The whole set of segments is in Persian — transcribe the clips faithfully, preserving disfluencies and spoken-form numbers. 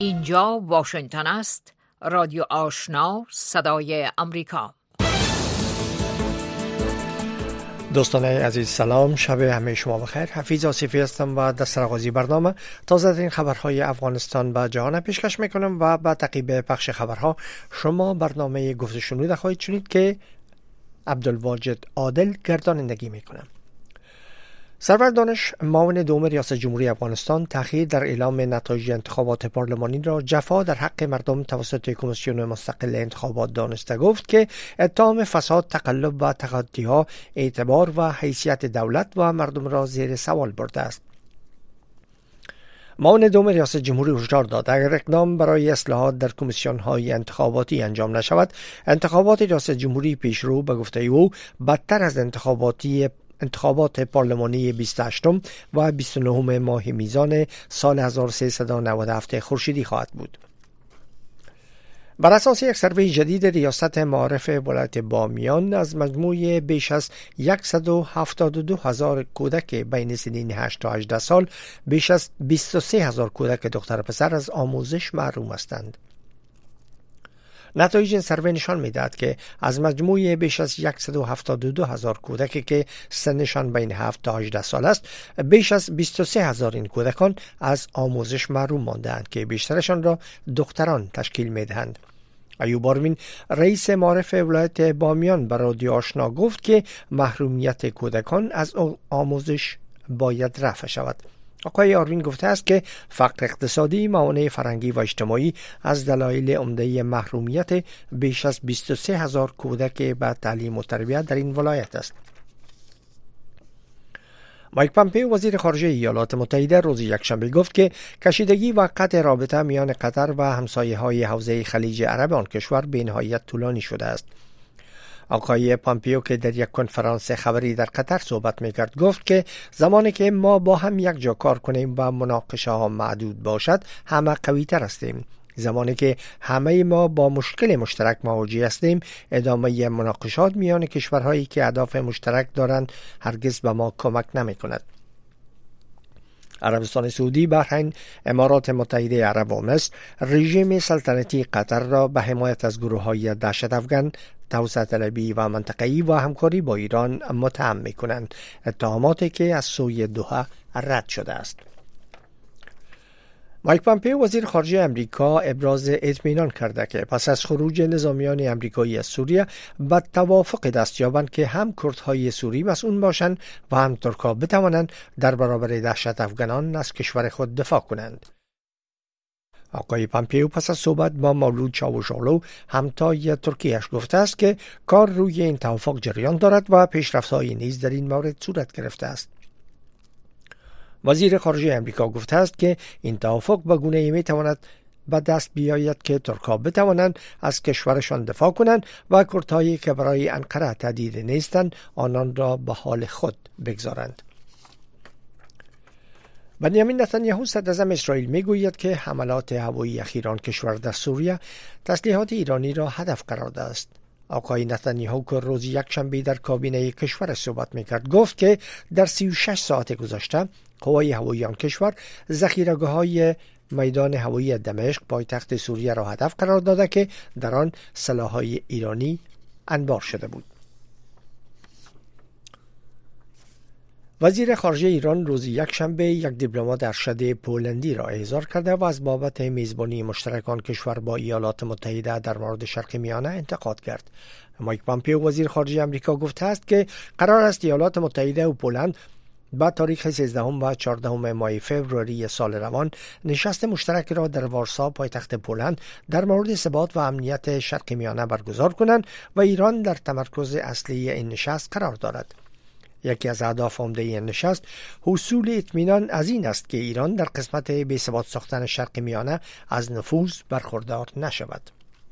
اینجا واشنگتن است، رادیو آشنا، صدای امریکا. دوستان عزیز سلام، شب همه شما بخیر. حفیظ آصفی هستم و در سرآغازی برنامه تازه ترین خبرهای افغانستان و جهان پیشکش میکنم و با تعقیب پخش خبرها شما برنامه گفت و شنود خواهید شنید که عبدالواجد عادل گردانندگی میکنم. سرور دانش معاون دوم ریاست جمهوری افغانستان تأخیر در اعلام نتایج انتخابات پارلمانی را جفا در حق مردم توسط کمیسیون مستقل انتخابات دانسته گفت که اتهام فساد، تقلب و تقاطی‌ها اعتبار و حیثیت دولت و مردم را زیر سوال برده است. معاون دوم ریاست جمهوری هشدار داد اگر اقدام برای اصلاحات در کمیسیون‌های انتخاباتی انجام نشود، انتخابات ریاست جمهوری پیشرو به گفته او بدتر از انتخاباتی انتخابات پارلمانی بیست و هشتم و بیست و نهم ماه میزان سال هزار و سیصد و نود و هفت خورشیدی خواهد بود. بر اساس یک سروی جدید ریاست معارف ولایت بامیان، از مجموع بیش از صد و هفتاد و دو هزار کودک بین سنین هشت تا هجده سال، بیش از بیست و سه هزار کودک دختر و پسر از آموزش محروم هستند. نتایج این سروی نشان می‌دهد که از مجموع بیش از صد و هفتاد و دو هزار کودکی که سنشان بین هفت تا هجده سال است، بیش از بیست و سه هزار این کودکان از آموزش محروم مانده‌اند که بیشترشان را دختران تشکیل می‌دهند. ایوب آرمین رئیس معارف ولایت بامیان به رادیو آشنا گفت که محرومیت کودکان از آموزش باید رفع شود. آقای آرمین گفته است که فقر اقتصادی، معاناه فرهنگی و اجتماعی از دلایل عمده محرومیت بیش از بیست و سه هزار کودک به تعلیم و تربیت در این ولایت است. مایک پامپئو وزیر خارجه ایالات متحده روز یکشنبه گفت که کشیدگی و قطع رابطه میان قطر و همسایه‌های حوزه خلیج عرب آن کشور به نهایت طولانی شده است. آقای پامپئو که در یک کنفرانس خبری در قطر صحبت میکرد گفت که زمانی که ما با هم یک جا کار کنیم و مناقشه ها محدود باشد، همه قوی تر هستیم. زمانی که همه ما با مشکل مشترک مواجه هستیم، ادامه مناقشات میان کشورهایی که اهداف مشترک دارند هرگز به ما کمک نمی کند. عربستان سعودی، بحرین، امارات متحده عرب و مصر رژیم سلطنتی قطر را به حمایت از گروه‌های دهشت افغان، توسعه طلبی و منطقه‌ای و همکاری با ایران متهم می‌کنند، اتهاماتی که از سوی دوحه رد شده است. مایک پامپئو وزیر خارجه امریکا ابراز اطمینان کرده که پس از خروج نظامیان امریکایی از سوریه به توافق دست یابند که هم کردهای سوری مسئول باشند و هم ترک‌ها بتوانند در برابر دهشت افغانان از کشور خود دفاع کنند. آقای پامپئو پس از صحبت با مولود چاوشاغلو همتای ترکیه‌اش گفته است که کار روی این توافق جریان دارد و پیشرفت‌هایی نیز در این مورد صورت گرفته است. وزیر خارجه امریکا گفته است که این توافق به گونه‌ای می‌تواند به دست بیاید که ترک‌ها بتوانند از کشورشان دفاع کنند و کردهایی که برای انقره تهدید نیستند آنان را به حال خود بگذارند. بنیامین نتانیاهو صدراعظم اسرائیل میگوید که حملات هوایی اخیران کشور در سوریه تسلیحات ایرانی را هدف قرار داده است. آقای نتانیاهو که روز یکشنبه در کابینه کشور صحبت میکرد گفت که در سی و شش ساعت گذشته قوای هوایی آن کشور ذخیره‌های میدان هوایی دمشق پایتخت سوریه را هدف قرار داده که در آن سلاح‌های ایرانی انبار شده بود. وزیر خارجه ایران روز یکشنبه یک دیپلمات ارشد پولندی را احضار کرده و از بابت میزبانی مشترکان کشور با ایالات متحده در مورد شرق میانه انتقاد کرد. مایک پامپئو وزیر خارجه آمریکا گفته است که قرار است ایالات متحده و پولند با تاریخ سیزدهم و چهاردهم ماه فوریه سال روان نشست مشترک را در وارسا پایتخت پولند در مورد ثبات و امنیت شرق میانه برگزار کنند و ایران در تمرکز اصلی این نشست قرار دارد. یکی از اهداف عمده این نشست حصول اطمینان از این است که ایران در قسمت بی‌ثبات ساختن شرق میانه از نفوذ برخوردار نشود.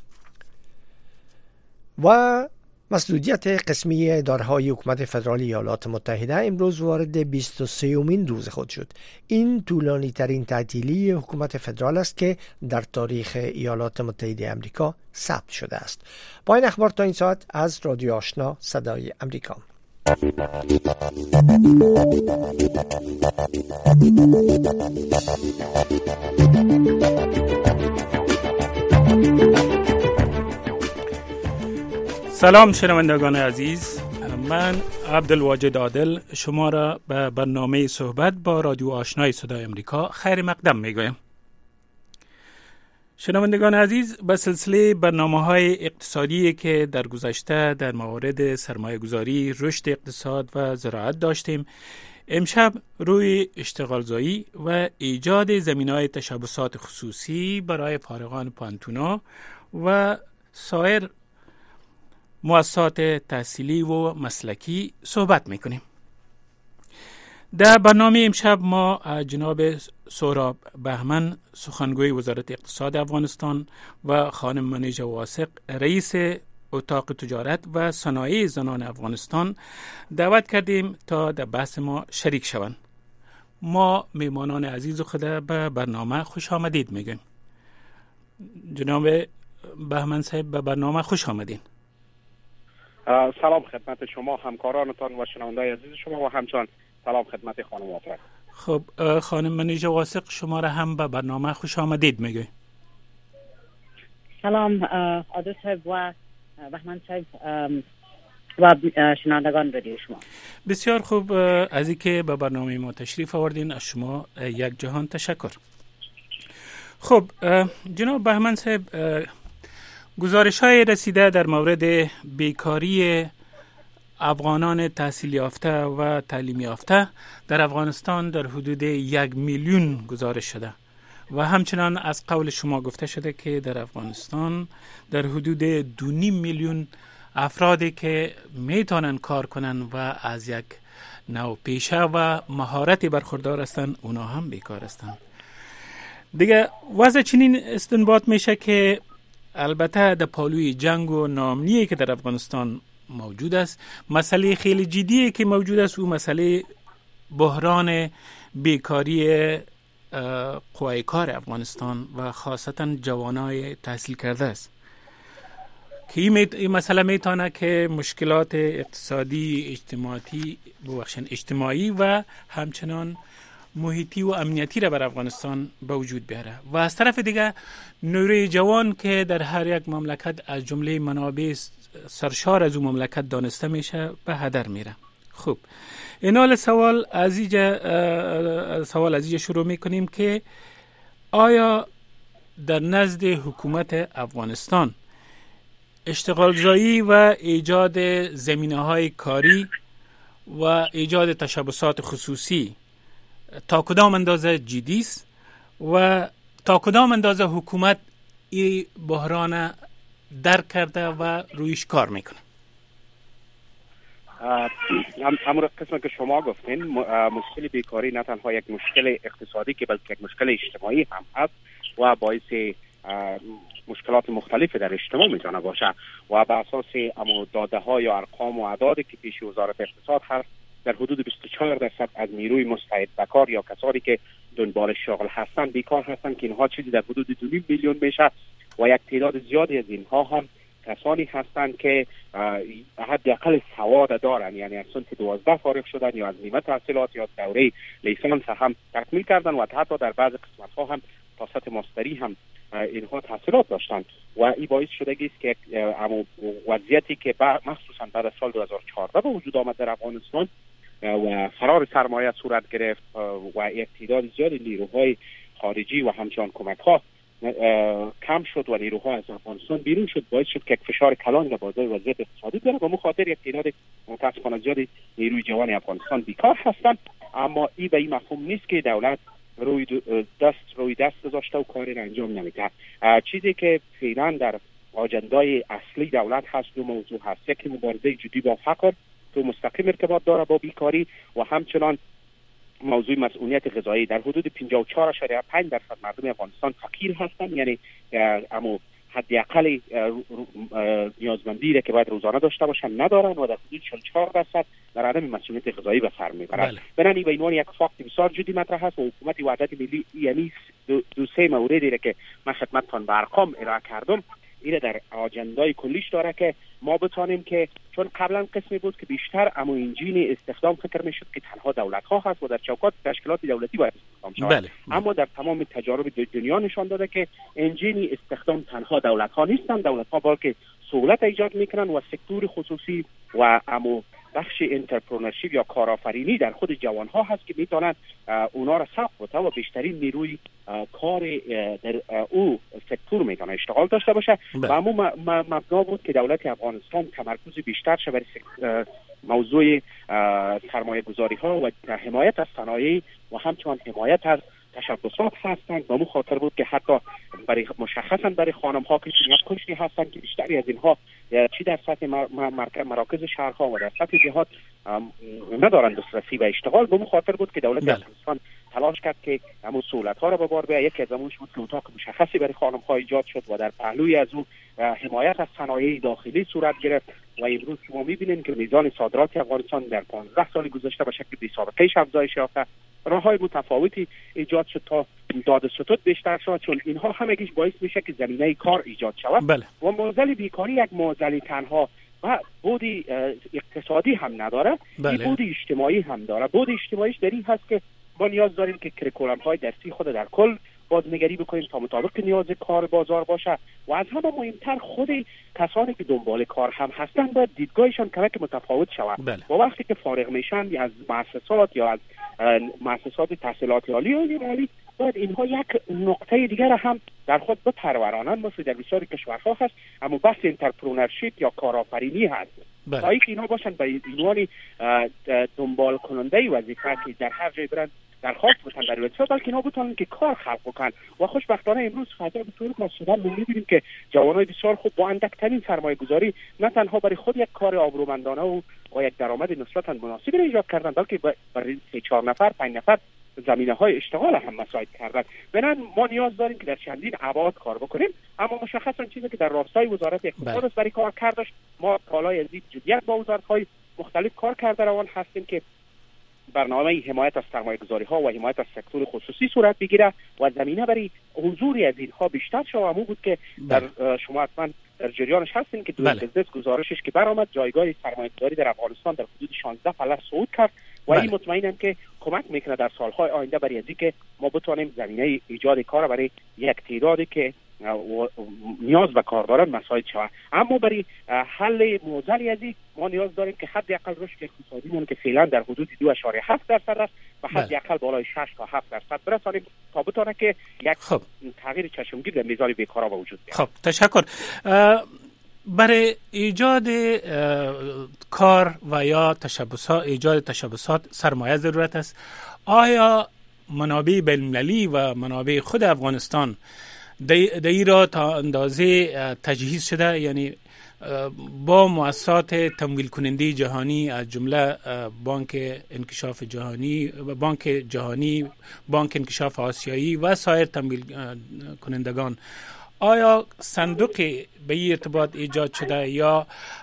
و مسدودیت قسمی اداره‌های حکومت فدرال ایالات متحده امروز وارد بیست و سومین روز خود شد. این طولانی ترین تعطیلی حکومت فدرال است که در تاریخ ایالات متحده آمریکا ثبت شده است. با این اخبار تا این ساعت از رادیو آشنا صدای امریکا. سلام شنوندگان عزیز، من عبدالواجد عادل شما را به برنامه صحبت با رادیو آشنای صدای امریکا خیر مقدم میگویم. شنوندگان عزیز، به سلسله برنامه‌های اقتصادی که در گذشته در موارد سرمایه‌گذاری، رشد اقتصاد و زراعت داشتیم، امشب روی اشتغالزایی و ایجاد زمینه‌های تشبثات خصوصی برای فارغان پانتونا و سایر مؤسسات تحصیلی و مسلکی صحبت میکنیم. در برنامه امشب ما جناب سهراب بهمن، سخنگوی وزارت اقتصاد افغانستان، و خانم منیژه واثق، رئیس اتاق تجارت و صنایع زنان افغانستان دعوت کردیم تا در بحث ما شریک شوند. ما میمانان عزیز خود به برنامه خوش آمدید میگیم. جناب بهمن صاحب، به برنامه خوش آمدین. سلام خدمت شما، همکارانتان و شنوندگان عزیز شما، و همچنان سلام خدمت خانم واثق. خب خانم منیژه واثق، شما را هم به برنامه خوش آمدید میگیم. سلام عادل صاحب و بهمن صاحب و شنوندگان رادیو شما. بسیار خوب، از اینکه به برنامه ما تشریف آوردین از شما یک جهان تشکر. خب جناب بهمن صاحب، گزارش های رسیده در مورد بیکاری افغانان تحصیل یافته و تعلیم یافته در افغانستان در حدود یک میلیون گزارش شده و همچنان از قول شما گفته شده که در افغانستان در حدود دو نیم میلیون افرادی که میتونن کار کنن و از یک نوع پیشه و مهارتی برخوردار هستن، اونا هم بیکار هستن. دیگه وضع چنین استنباط میشه که البته در پالوی جنگ و ناامنی که در افغانستان موجود است، مسئله خیلی جدی که موجود است، او مسئله بحران بیکاری قوای کار افغانستان و خاصتا جوانای تحصیل کرده است که این مسئله میتونه که مشکلات اقتصادی، اجتماعی، ببخشید اجتماعی و همچنان محیطی و امنیتی را بر افغانستان به وجود بیاره. و از طرف دیگه نیروی جوان که در هر یک مملکت از جمله منابع سرشار از اون مملکت دانسته میشه به هدر میره. خب این حال سوال از اینجا سوال از اینجا شروع میکنیم که آیا در نزد حکومت افغانستان اشتغالزایی و ایجاد زمینه‌های کاری و ایجاد تشبثات خصوصی تا کدام اندازه جدی است و تا کدام اندازه حکومت این بحران درک کرده و رویش کار میکنه؟ همون قسم که شما گفتین، مشکل بیکاری نه تنها یک مشکل اقتصادی که بلکه یک مشکل اجتماعی هم هست و باعث مشکلات مختلف در اجتماع میتونه باشه و به اساس امو داده ها یا ارقام و اعدادی که پیش وزارت اقتصاد هست، در حدود بیست و چهار درصد از نیروی مستعد بکار یا کسانی که دنبال شغل هستن بیکار هستن که اینها چیزی در حدود دو نیم میلیون میشه و یک تعداد زیادی از اینها هم کسانی هستند که حداقل سواد دارن، یعنی از سنف دوازده فارغ شدن یا از نیمه تحصیلات یا دوره لیسانس هم تکمیل کردن و حتی در بعض قسمت ها هم تا سطح ماستری هم اینها تحصیلات داشتن و این باعث شده است که وضعیتی که مخصوصا بعد از سال دو هزار و چهارده به وجود آمد در افغانستان و فرار سرمایه صورت گرفت و یک تعداد زیادی نیروهای خارجی و همچنان کمک ها کم شد و نیروها از افغانستان بیرون شد، باعث شد که فشار کلان در بازار وضعیت اقتصادی بیاره و مخاطر یک تعداد متاسفانه زیادی نیروی جوان افغانستان بیکار هستند. اما این به این مفهوم نیست که دولت روی دست روی دست گذاشته و کاری را انجام نمیده. چیزی که فعلا در آجندای اصلی دولت هست دو موضوع هست: یکی مبارزه جدی با فقر تو مستقیم ارتباط داره با بیکاری و همچنان موضوع مسئولیت غذایی. در حدود پنجاه و چهار ممیز پنج درصد مردم افغانستان فقیر هستند، یعنی اما حداقل نیازمندی را که باید روزانه داشته باشن ندارن و در حدود چهل و چهار درصد در عدم مسئولیت غذایی به سر میبرند. بنابراین به عنوان یک فاکت بسیار جدی مطرح است و حکومت وحدت ملی، یعنی دو, دو سه موردی را که من خدمتتان به ارقام ارائه کردم، این در آجندای کلیش داره که ما بتانیم که چون قبلا قسمی بود که بیشتر امو انجین استخدام فکر میشد که تنها دولت ها هست و در چوکات تشکیلات دولتی باید استخدام شود. بله. اما در تمام تجارب دنیا نشان داده که انجین استخدام تنها دولت ها نیستند، دولت ها بلکه سهولت ایجاد میکنن و سکتور خصوصی و امو بخش انترپرنورشیپ یا کارآفرینی در خود جوان ها هست که میتونن اونا را ساخت بده و بیشترین نیروی کار در او سکتور میتونه اشتغال داشته باشه. و امو مبنا بود که دولت افغانستان تمرکز بیشتر شه بر موضوع سرمایه گذاری ها و حمایت از صنایع و همچنان حمایت از تشبثات هستند. با مو خاطر بود که حتی برای مشخصا برای خانم ها که سنیت کشتی هستند که بیشتری از اینها چی در سطح مراکز شهرها و در سطح جهات ندارند دسترسی به اشتغال. با مو خاطر بود که دولت افغانستان تلاش کرد که همون سهولت ها را به بار بیاره. یکی از امونش بود که اتاق مشخصی برای خانم ها ایجاد شد و در پهلوی از اون حمایت از صنایع داخلی صورت گرفت و امروز شما می‌بینید که میزان صادرات افغانستان در پانزده سال گذشته به شکل بی‌سابقه افزایش یافته. راه‌های متفاوتی ایجاد شد تا داد ستد بیشتر شد، چون اینها همگیش باعث میشه که زمینه کار ایجاد شود. بله. و معضل بیکاری یک معضل تنها و بود اقتصادی هم نداره، بله. این بود اجتماعی هم داره. بود اجتماعیش در این هست که ما نیاز داریم که کریکولم های درسی خود در کل بازنگری بکنیم تا مطابق نیاز کار بازار باشه و از همه مهمتر خود کسانی که دنبال کار هم هستن باید دیدگاهشان کمک متفاوت شود. بله. و وقتی که فارغ میشن از مؤسسات یا از مؤسسات تحصیلات عالی یا عالی باید اینها یک نقطه دیگر هم در خود بپرورانند. مثل در بسیاری کشورها هست اما بحث انترپرنورشیپ یا کارآفرینی هست. بله. تا اینکه اینها باشن به عنوان دنبال کننده وظیفه که در هر جای برن درخواست بتن در وظیفه، بلکه اینا بتونن که کار خلق کنن. و خوشبختانه امروز فضا به طور مستقل ما می‌بینیم که جوانای بسیار خوب با اندکترین سرمایه گذاری نه تنها برای خود یک کار آبرومندانه و با یک درآمد نسبتاً مناسبی را ایجاد کردن، بلکه برای سه چهار نفر پنج نفر زمینه های اشتغال هم مساعد کردن. بنابراین ما نیاز داریم که در چندین ابعاد کار بکنیم، اما مشخصا چیزی که در راستای وزارت اقتصاد است برای کار کردش ما بالای از این جدیت با وزارت‌های مختلف کار کرده روان هستیم که برنامه حمایت از سرمایه‌گذاری ها و حمایت از سکتور خصوصی صورت بگیره و زمینه برای حضوری از اینها بیشتر شود. بود که در شما حتما در جریانش هستین که دویل بزنس گزارشش که برآمد جایگاه سرمایه‌گذاری در افغانستان در حدود شانزده فلک صعود کرد و این مطمئنم که کمک میکنه در سالهای آینده برای اینکه ما بتونیم زمینه ایجاد کار برای یک تعدادی که نیاز به کار دارن مساعد شود. اما برای حل معضل ازی ما نیاز داریم که حداقل رشد اقتصادی مون که فعلا در حدود دو اشاره هفت درصد است و حداقل بالای شش تا هفت درصد برسانیم تا بتونه که یک خب. تغییر چشمگیر در میزان بیکاری به وجود بیاد. خب تشکر. برای ایجاد کار و یا تشبثات ایجاد تشبثات سرمایه ضرورت است. آیا منابع بین‌المللی و منابع خود افغانستان دایی را تا اندازه تجهیز شده، یعنی با مؤسسات تمویل کننده جهانی از جمله بانک انکشاف جهانی و بانک جهانی، بانک انکشاف آسیایی و سایر تمویل کنندگان، آیا صندوق به این ارتباط ایجاد شده یا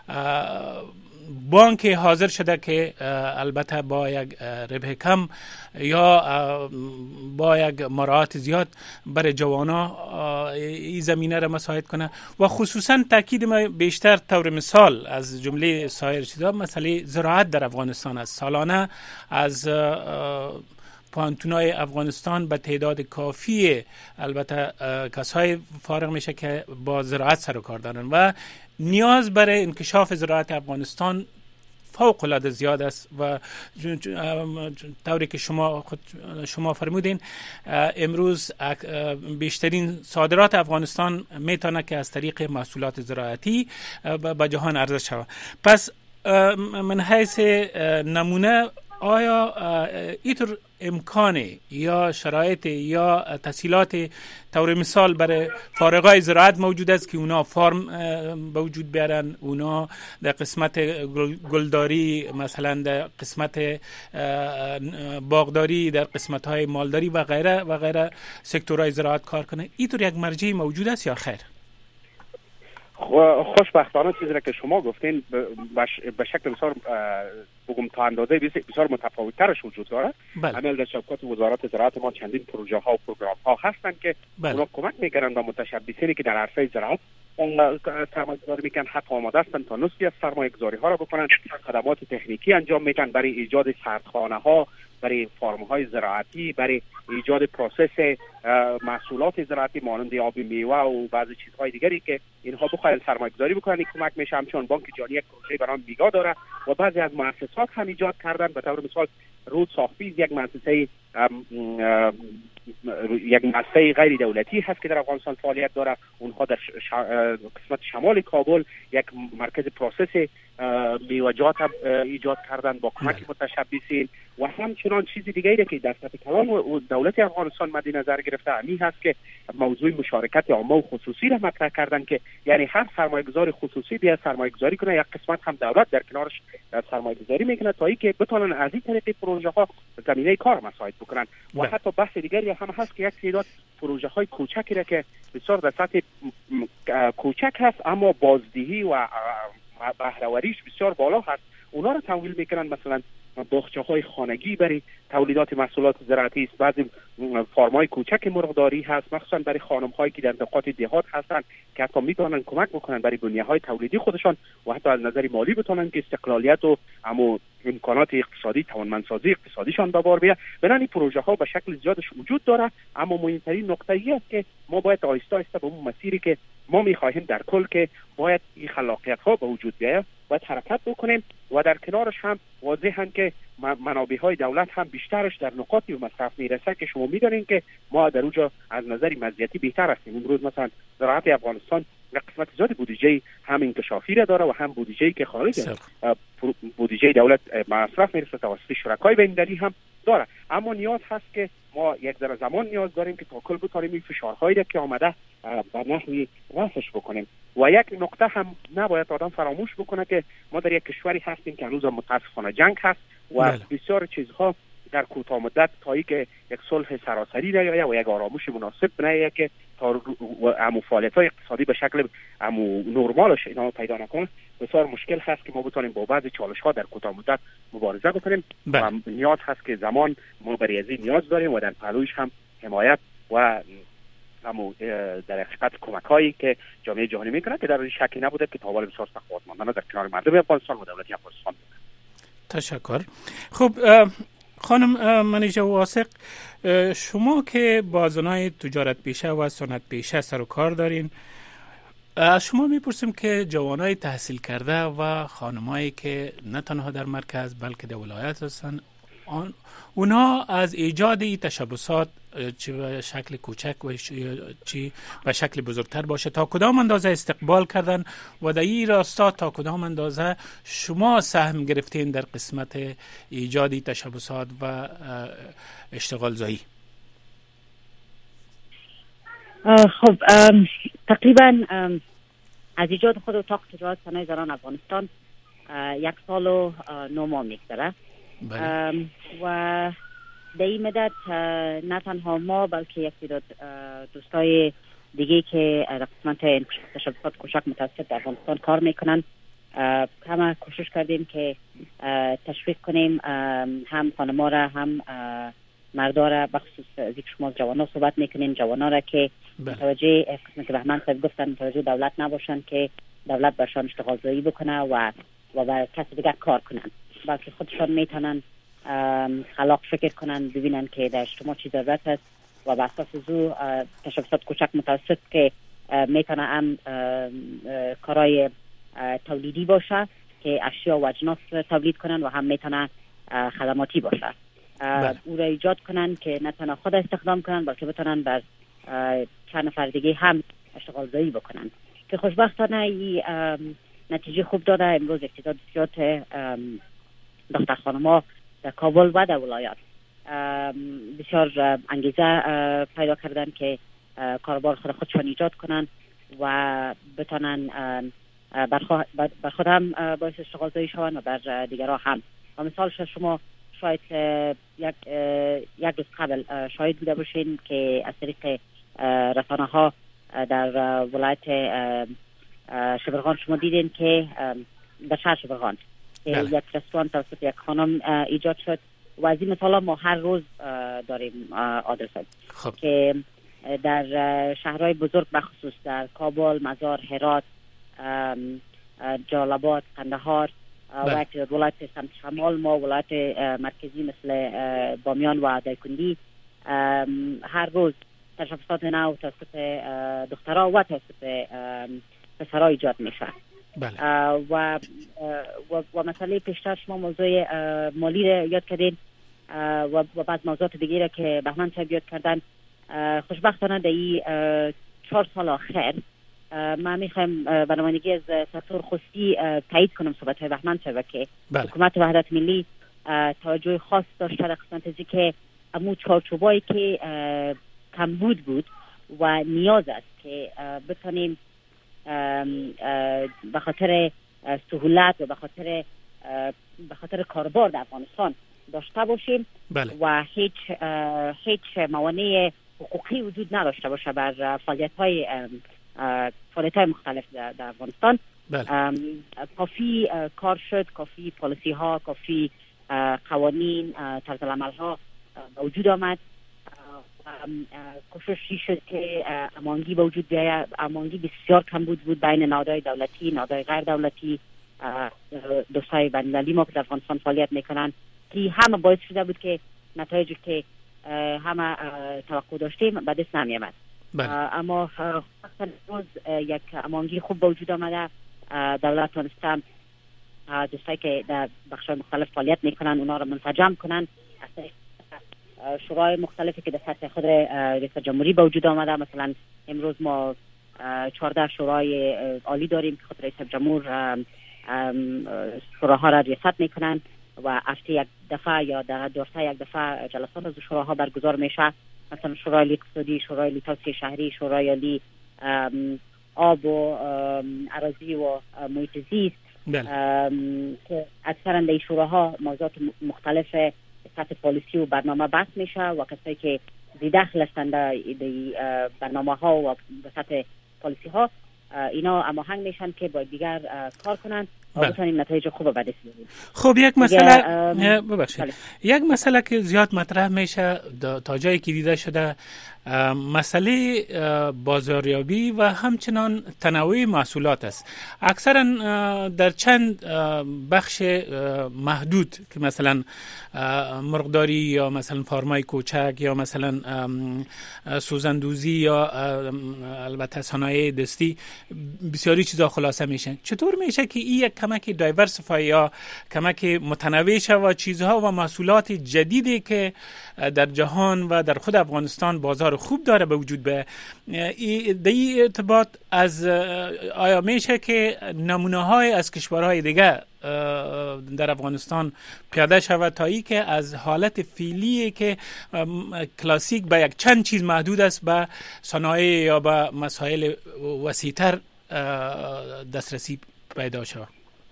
بانک حاضر شده که البته با یک ربح کم یا با یک مراعات زیاد برای جوانا این زمینه را مساعد کنه؟ و خصوصا تاکید ما بیشتر طور مثال از جمله سایر چیزا مسئله زراعت در افغانستان است. سالانه از پانتونای افغانستان به تعداد کافی البته کسای فارغ میشه که با زراعت سر و کار دارن و نیاز برای انکشاف زراعت افغانستان فوق العاده زیاد است و طوری که شما خود شما فرمودین امروز بیشترین صادرات افغانستان میتونه که از طریق محصولات زراعتی به جهان عرضه شود. پس من حیث نمونه آیا اینطور امکان یا شرایط یا تسهیلات طور مثال برای فارغای زراعت موجود است که اونا فارم به وجود بیارن، اونا در قسمت گلداری مثلا در قسمت باغداری در قسمت های مالداری و غیره و غیره سکتورهای زراعت کار کنه؟ اینطور یک مرجع موجود است یا خیر؟ خوشبختانه چیزی را که شما گفتین به شکل بسیار بگم تا اندازه بسیار متفاوت‌ترش وجود داره. عمل در شبکات وزارت زراعت ما چندین پروژه ها و پروگرام ها هستند که بله. اونا کمک میکنن به متشبثینی که در عرصه زراعت سرمایه گذاری میکنن، حتی آماده هستن تا نصفی از سرمایه گذاری ها را بکنن، خدمات تکنیکی انجام میدن برای ایجاد سردخانه ها، برای فرم های زراعتی، برای ایجاد پروسس محصولات زراعتی مانند آب میوه و بعضی چیزهای دیگری که اینها بخواهند سرمایه گذاری بکنن. این کمک میشه. همچنان بانک جهانی یک پروژه برام میگا داره و بعضی از مؤسسات هم ایجاد کردن. به طور مثال رود ساخفیز یک مؤسسه یک مؤسسه غیر دولتی هست که در افغانستان فعالیت داره. اونها در قسمت شمال کابل یک مرکز پروسس میوه‌جات ایجاد کردن با کمک متشبثین و همچنان چیز دیگری که در سطح کلان و دولت افغانستان مد نظر گرفته همین هست که موضوع مشارکت عامه و خصوصی را مطرح کردن که یعنی هر سرمایه‌گذار خصوصی بیاد سرمایه‌گذاری کنه، یک قسمت هم دولت در کنارش سرمایه‌گذاری میکنه تا اینکه بتونن از این طریق پروژه ها زمینه کار مساعد بکنن. و حتی بحث دیگری هم هست که یک تعداد پروژه های کوچکی را که بسیار در سطح کوچک هست اما بازدهی و بهره‌وریش بسیار بالا هست، اونا رو تمویل میکنن. مثلا باغچه‌های خانگی برای تولیدات محصولات زراعتی است، بعضی فارم‌های کوچک مرغداری هست مخصوصا برای خانم‌هایی که در نقاط دهات هستن که حتی میتونن کمک بکنن برای بنیه‌های تولیدی خودشان و حتی از نظر مالی بتونن که استقلالیت و اما امکانات اقتصادی توانمندسازی اقتصادیشان به بار بیاد. بنابراین پروژه ها به شکل زیادش وجود داره، اما مهمترین نکته ای است که ما باید آهسته آهسته به اون مسیری که ما می‌خواهیم در کل که باید این خلاقیت ها به وجود بیاد باید حرکت بکنیم و در کنارش هم واضحاً که منابع های دولت هم بیشترش در نقاطی و مصرف میرسه که شما میدونین که ما در اونجا از نظر مزیتی بهتر هستیم. امروز مثلا زراعت افغانستان یک قسمت زیادی بودجه هم انکشافی را داره و هم بودجه‌ای که خارج بودجه دولت مصرف میرسه توسط شرکای بین‌المللی هم داره. اما نیاز هست که ما یک ذره زمان نیاز داریم که تا کل بتونیم این فشارهایی که آمده به نحوی رفعش بکنیم. و یک نکته هم نباید آدم فراموش بکنه که ما در یک کشوری هستیم که هنوز متاسفانه جنگ هست و بله. بسیار چیزها در کوتاه مدت تا اینکه یک صلح سراسری نیاید و یک آرامش مناسب نیاید که تا امو فعالیت‌های اقتصادی به شکل امو نرمالش اینا پیدا نکنه، بسیار مشکل هست که ما بتونیم با بعضی چالش‌ها در کوتاه مدت مبارزه بکنیم. بله. و نیاز هست که زمان ما برای از این نیاز داریم و در پهلویش هم حمایت و همو در حقیقت کمک‌هایی که جامعه جهانی میکنه که در شکی نبوده که تا حالا بسیار سخت ماندن در کنار مردم افغانستان و دولت افغانستان. تشکر. خب خانم منیژه واثق، شما که با زنای تجارت پیشه و صنعت پیشه سر و کار دارین، از شما میپرسیم که جوانای تحصیل کرده و خانمایی که نه تنها در مرکز بلکه در ولایت هستن، آن اونا از ایجاد این تشبثات چه به شکل کوچک و چی به شکل بزرگتر باشه تا کدام اندازه استقبال کردن و در این راستا تا کدام اندازه شما سهم گرفتین در قسمت ایجاد تشبثات و اشتغال زایی؟ خب تقریبا از ایجاد خود اتاق تجارت صنایع زنان افغانستان یک سال و نه ماه میگذره و در این مدت نه تنها ما بلکه یک تعداد دوستای دیگه که در قسمت تشبثات کوچک متوسط در افغانستان کار میکنن همه کوشش کردیم که تشویق کنیم هم خانما را هم مردا را، بخصوص از یک شما جوانا صحبت میکنین، جوانا را که متوجه قسمت که بهمن صاحب گفتن متوجه دولت نباشن که دولت برشان اشتغال زایی بکنه و و بر کسی دیگر کار کنن، بلکه خودشان میتونن خلاق فکر کنن، ببینن که در اجتماع چی ضرورت است و بر اساس زو تشبثات کوچک متوسط که میتونه هم کارای تولیدی باشه که اشیا و اجناس تولید کنن و هم میتونه خدماتی باشه او را ایجاد کنن که نه تنها خود استخدام کنن بلکه بتونن بر چند نفر دیگه هم اشتغال زایی بکنن که خوشبختانه این نتیجه خوب داده. امروز تعداد زیاد دختر خانم‌ها در کابل و در ولایات بسیار انگیزه پیدا کردن که کاروبار خود خودشان ایجاد کنن و بتونن بر خود هم باعث اشتغال زایی شوند و بر دیگرها هم. و مثالش شما شاید یک یک روز قبل شاهد بوده باشین که از طریق رسانه ها در ولایت شبرغان شما دیدین که در شهر شبرغان یک رستوران توسط یک خانم ایجاد شد و از این مثالا ما هر روز داریم آدرس که در شهرهای بزرگ بخصوص در کابل، مزار، هرات، جلال قندهار و ولایت سمت شمال ما ولایت مرکزی مثل بامیان و دایکنی هر روز تشخصات نو توسط دخترها و توسط پسرها ایجاد میشه. بله. و و و مسئله پیشتر شما موضوع مالی را یاد کردین و و بعد موضوعات دیگه را که بهمن صاحب یاد کردن. خوشبختانه در این چهار سال آخر ما میخوایم برنامه‌نگاری از سکتور خصوصی تایید کنم صحبت های بهمن صاحب که بله. حکومت وحدت ملی توجه خاص داشته در قسمت از که امو چارچوبایی که کمبود بود و نیاز است که بتونیم به خاطر سهولت و به خاطر به خاطر کاربار در افغانستان داشته باشیم. بله. و هیچ هیچ موانع حقوقی وجود نداشته باشه بر فعالیت‌های فعالیت‌های مختلف در, در افغانستان. بله. کافی کار شد، کافی پالیسی ها، کافی قوانین، طرز العمل ها وجود آمد. کوششی شد که امانگی به وجود بیاید. امانگی بسیار کم بود بود بین نهادهای دولتی، نهادهای غیر دولتی، دوستای بین‌المللی ما که در افغانستان فعالیت میکنن که همه باعث شده بود که نتایجی که همه توقع داشتیم به دست نمیامد. اما روز یک امانگی خوب به وجود آمده. دولت تونسته دوستایی که در بخش‌های مختلف فعالیت میکنن اونا رو منسجم کنن. شورای مختلفی که در سطح خود رئیس جمهوری به وجود آمده، مثلا امروز ما چهارده شورای عالی داریم که خود رئیس جمهور شوراها را ریاست میکنن و هفته یک دفعه یا در دو هفته یک دفعه جلسات از شوراها برگزار میشه. مثلا شورای عالی اقتصادی، شورای عالی توسعه شهری، شورای عالی آب و اراضی و محیط زیست که اکثرا در شوراها موضوعات مختلف سطح پالیسی و برنامه بحث میشه و کسایی که زیدخل هستند در برنامه ها و به سطح پالیسی ها اینا هماهنگ میشن که با دیگر کار کنن و بتونیم نتایج خوب به دست بیاریم. خب یک مسئله ببخشید یک مسئله که زیاد مطرح میشه تا جایی که دیده شده مسئله بازاریابی و همچنان تنوع محصولات است. اکثرا در چند بخش محدود که مثلا مرغداری یا مثلا فارمای کوچک یا مثلا سوزندوزی یا البته صنایع دستی بسیاری چیزا خلاصه میشن. چطور میشه که این یک کمک دایورسیفای یا کمک متنوع شه و چیزها و محصولات جدیدی که در جهان و در خود افغانستان بازار خوب داره به وجود به در این ارتباط از آیا میشه که نمونه های از کشورهای دیگه در افغانستان پیاده شود تا ای که از حالت فعلی که کلاسیک به یک چند چیز محدود است به صنایع یا به مسائل وسیع‌تر دسترسی پیدا شود؟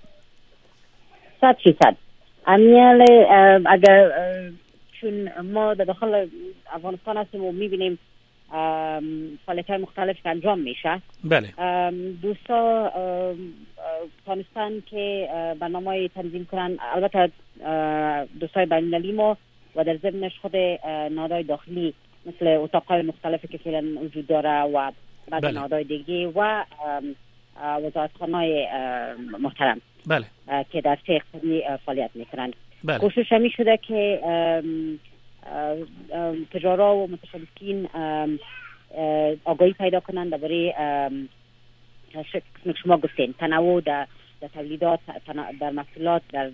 صد فیصد امیال اگر چون ما در داخل افغانستان هستیم و میبینیم فعالیت‌های مختلف که انجام میشه. بله. دوستا تانستان که برنامه‌ای تنظیم کنن، البته دوستای بین‌المللی ما و در ضمنش خود نهادهای داخلی مثل اتاق‌های مختلفی که فعلا وجود داره و بعضی بله. نهادهای دیگه و وزارتخانه‌های محترم بله. که در سه اقتصادی فعالیت میکنن. بله. کوشش همی شده که تجارا و متشبثین آگاهی پیدا کنند درباره شما گفتین تنوع در تولیدات، در محصولات، در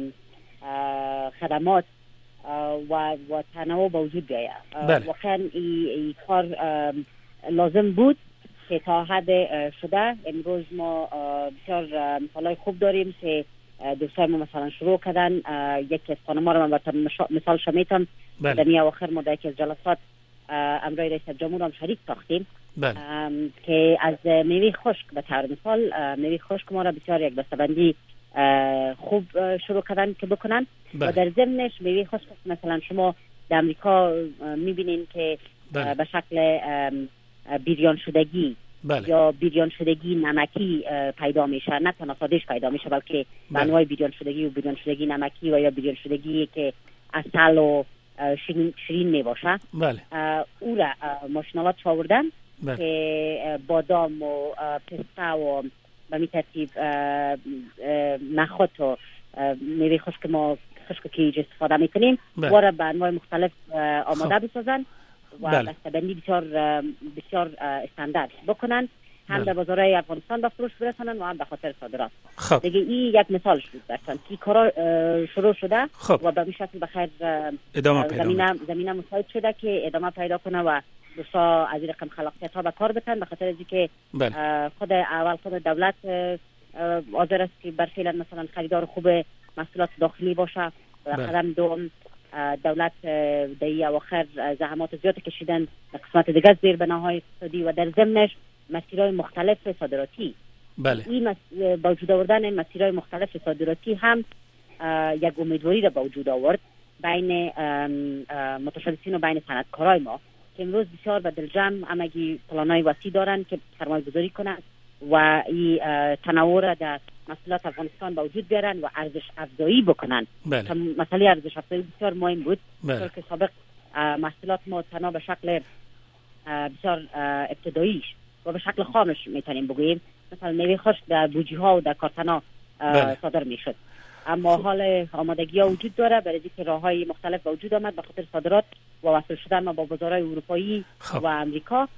خدمات و و تنوع به وجود بیاید. واقعا این کار لازم بود که تا حد شده. امروز ما بسیار مثالای خوب داریم که دوستای ما مثلا شروع کردن. یک از خانم‌ها رو من براتون مثال شمیتم. در نیمه آخر ما در یکی از جلسات امرای رئیس جمهور هم شریک ساختیم که از میوه خشک به طور مثال میوه خشک ما را بسیار یک دسته‌بندی خوب شروع کردن که بکنن. بله. و در ضمنش میوه خشک مثلا شما در امریکا میبینین که بله. به شکل بیریان شدگی بله. یا بیریان شدگی نمکی پیدا میشه، نه تنها سادهش پیدا میشه بلکه بله. انواع بیریان شدگی و بیریان شدگی نمکی و یا بیریان شدگی که اصل و شیرین, شیرین می باشه. بله. او را ماشینالات آوردن بله. که بادام و پسته و به می ترتیب نخود و میوه خشک ما خشک که استفاده میکنیم وارا به انواع مختلف آماده بسازن و بله. بسته‌بندی بسیار بسیار استاندارد بکنن، هم در بازارهای افغانستان به فروش برسانن و هم به خاطر صادرات. خب. دیگه این یک مثالش بود درسان که کارا شروع شده خب. و به این شکل بخیر ادامه زمینه زمینه مساعد شده که ادامه پیدا کنه و دوستا از این رقم خلاقیت ها به کار بتن، به خاطر از اینکه خود اول خود دولت حاضر است که بر فعلا مثلا خریدار خوب محصولات داخلی باشه و قدم دوم دولت در این اواخر زحمات زیاد کشیدن در قسمت دیگر زیر بناهای اقتصادی و در ضمنش مسیرهای مختلف صادراتی. بله. این مس... با وجود آوردن مسیرهای مختلف صادراتی هم یک امیدواری را با وجود آورد بین متشبثین و بین صنعتکارای ما که امروز بسیار به دلجم همگی پلانای وسیع دارن که سرمایه گذاری کنند و این تنوع را در محصولات افغانستان با وجود بیارن و ارزش افزایی بکنن. بله. مسئله ارزش افزایی بسیار مهم بود. بله. چون که سابق محصولات ما تنها به شکل بسیار ابتداییش و به شکل خامش میتونیم بگوییم مثلا میوه خشک در بوجی ها و در کارتنا بله. صادر میشد، اما حال آمادگی ها وجود داره برای اینکه راههای مختلف به وجود آمد به خاطر صادرات و وصل شدن ما با بازارهای اروپایی خب. و امریکا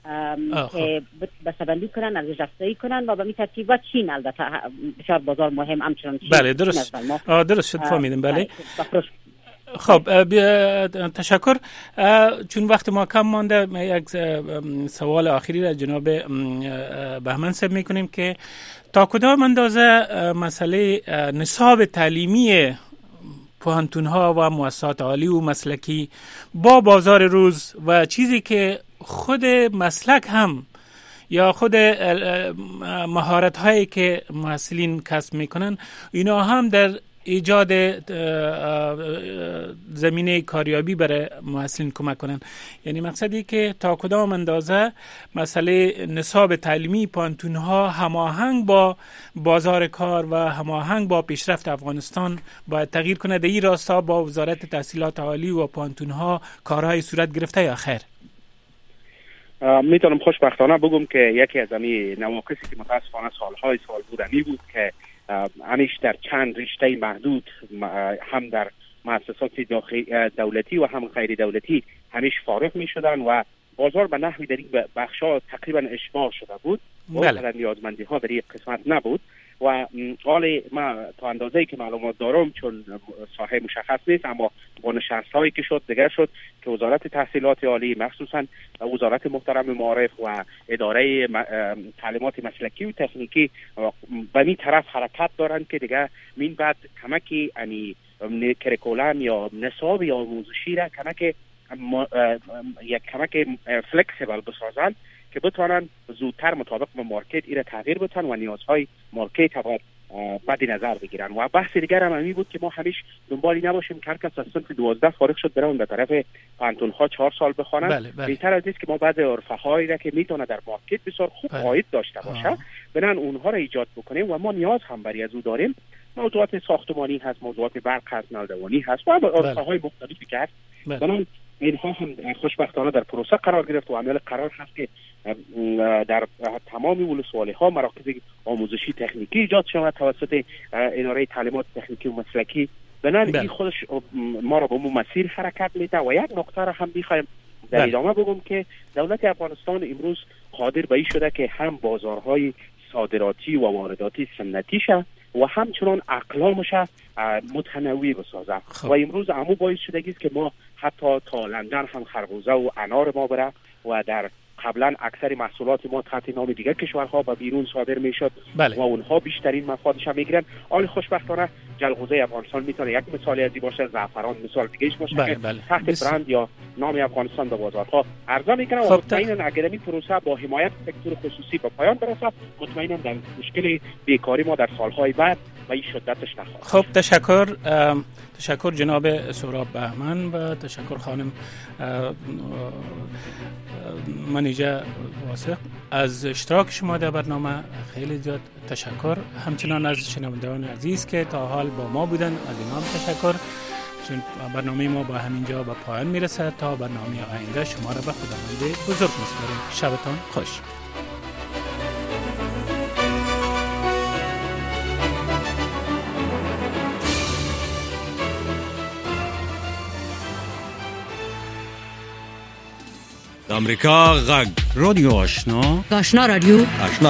که بسته‌بندی کنن، ارزش افزایی کنن و به این ترتیب و چین البته بسیار بازار مهم همچنان چین. بله درست درست شد فهمیدم. بله. خب تشکر. چون وقت ما کم مانده یک سوال آخری را جناب بهمن صاحب میکنیم که تا کدام اندازه مسئله نصاب تعلیمی پوهنتون‌ها و مؤسسات عالی و مسلکی با بازار روز و چیزی که خود مسلک هم یا خود مهارت هایی که محصلین کسب میکنن اینا هم در ایجاد زمینه کاریابی برای محصلین کمک کنن، یعنی مقصدی که تا کدام اندازه مسئله نصاب تعلیمی پانتونها هماهنگ با بازار کار و هماهنگ با پیشرفت افغانستان باید تغییر کنه. در این راستا با وزارت تحصیلات عالی و پانتونها کارهای صورت گرفته یا خیر؟ میتونم خوشبختانه بگم که یکی از امی نواقصی که متاسفانه سالهای سال بودنی بود که همیش در چند رشته محدود هم در مؤسسات دولتی و هم غیر دولتی همیش فارغ می شدن و بازار به نحوی در این بخشا تقریبا اشباع شده بود و در نیازمندی ها در این قسمت نبود و حال ما تا اندازه‌ای که معلومات دارم چون ساحه مشخص نیست اما با نشست هایی که شد دیگر شد که وزارت تحصیلات عالی مخصوصا وزارت محترم معارف و اداره تعلیمات مسلکی و تکنیکی به این طرف حرکت دارند که دیگه من بعد کمکی یعنی کریکولم یا نصاب یا آموزشی را کمک یک کمک فلکسیبل بسازند که بتوانند زودتر مطابق با مارکت ایره تغییر بدن و نیازهای مارکت باید مد نظر بگیرن. و بحث دیگر هم همین بود که ما همیش دنبالی نباشیم که هر کس از صنف دوازده فارغ شد برون به طرف پانتونها چهار سال بخوانن. بله بله. بهتر از این که ما بعض عرفه هایی را که میتونه در مارکت بسیار خوب عاید داشته باشه برن اونها را ایجاد بکنیم و ما نیاز هم برای از او داریم. موضوعات ساختمانی هست، موضوعات برق هست، نلدوانی هست و عرفه های مختلفی که هست. بنابراین اینها هم خوشبختانه در پروسه قرار گرفت و عمل قرار هست که در تمام ولسوالی ها مراکز آموزشی تکنیکی ایجاد شود توسط اداره تعلیمات تکنیکی و مسلکی. بنابراین این خودش ما را به اون مسیر حرکت میده و یک نکته را هم میخوایم در ادامه بگم که دولت افغانستان امروز قادر به این شده که هم بازارهای صادراتی و وارداتی سنتی شه و همچنان اقلامش متنوع بسازه. خب. و امروز عمو باعث شده است که ما حتی تا لندن هم خربوزه و انار ما بره و در قبلا اکثر محصولات ما تحت نام دیگر کشورها به بیرون صادر میشد. بله. و اونها بیشترین مفادش هم میگیرن. آن خوشبختانه جلغوزه افغانستان میتونه یک مثالی از این باشه، زعفران مثال دیگهش باشه. بله. که بله. تحت بس... برند یا نام افغانستان به بازارها عرضه میکنه. خب و مطمئنا اگر این پروسه با حمایت سکتور خصوصی به پایان برسه مطمئنا در مشکل بیکاری ما در سالهای بعد و این شدتش نخواهد. خب تشکر تشکر جناب سهراب بهمن و تشکر خانم منیژه واثق از اشتراک شما در برنامه. خیلی زیاد تشکر. همچنان از شنوندگان عزیز که تا حال با ما بودن از اینام تشکر. چون برنامه ما با همینجا به پایان میرسه. تا برنامه آینده شما را به خداوند بزرگ میسپاریم. شبتان خوش. امریکا غږ رادیو آشنا آشنا رادیو آشنا